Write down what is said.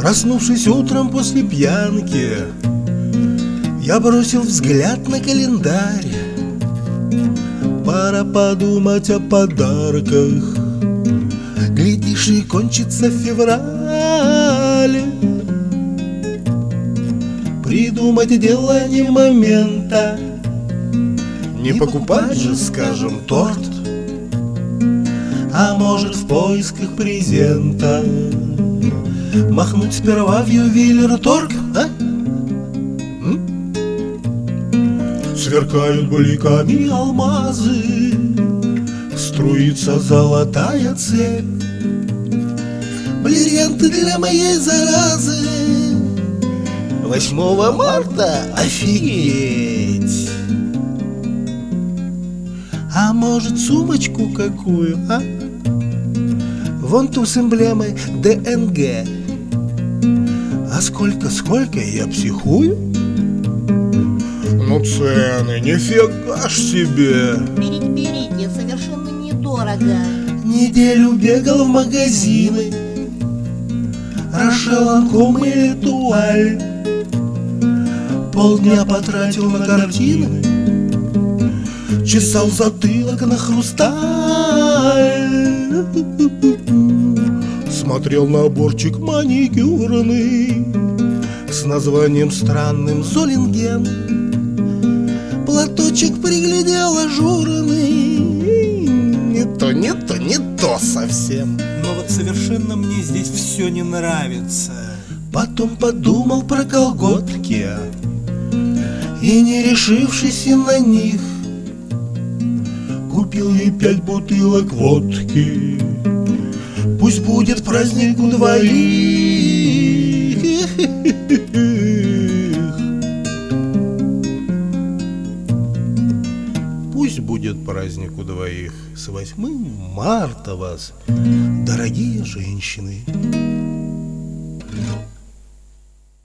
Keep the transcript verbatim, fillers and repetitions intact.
Проснувшись утром после пьянки, я бросил взгляд на календарь. Пора подумать о подарках, глядишь, и кончится февраль. Придумать дело не момента, не покупать же, скажем, торт. А может, в поисках презента махнуть сперва в ювелирторг, а? М? Сверкают бликами алмазы, струится золотая цепь. Бриллианты для моей заразы. Восьмого марта офигеть! А может, сумочку какую, а? Вон ту с эмблемой Д Н Г. А сколько, сколько я психую? Ну цены, нифига ж себе! Берите, берите, совершенно недорого. Неделю бегал в магазины, Рошен Ланком и Этуаль. Полдня потратил на картины, чесал затылок на хрусталь. Смотрел наборчик маникюрный с названием странным Золинген. Платочек приглядел ажурный. Не то, не то, не то совсем. Но вот совершенно мне здесь все не нравится. Потом подумал про колготки и, не решившись и на них, купил ей пять бутылок водки. Пусть будет праздник у двоих. Пусть будет праздник у двоих. С восьмым марта вас, дорогие женщины!